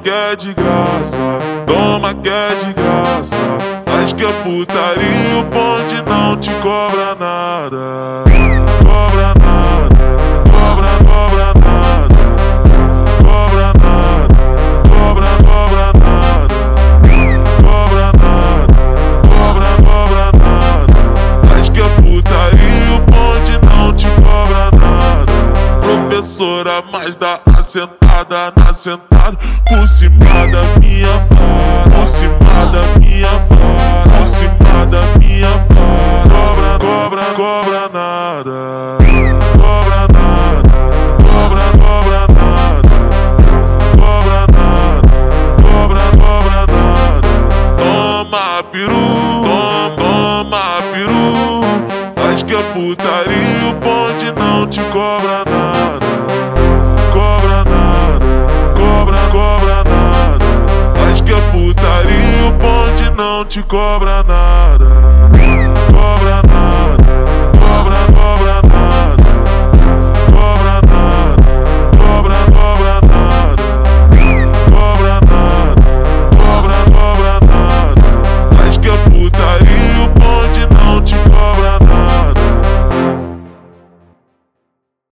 que é de graça, toma que é de graça. Acho que é putaria, o bonde não te cobra nada. Cobra nada, cobra nada. Cobra nada, cobra nada. Cobra nada, cobra nada. Acho que é putaria, o bonde não te cobra nada. Professora, mas dá a sentada na sentada. Por cima da minha para, por cima da minha para, por cima da minha para. Cobra nada. Cobra nada, cobra nada. Cobra nada, cobra nada. Toma peru, toma peru. Acho que é putaria, o bonde não te cobra nada. Cobra nada, cobra nada. Acho que é putaria, o bonde não te cobra nada.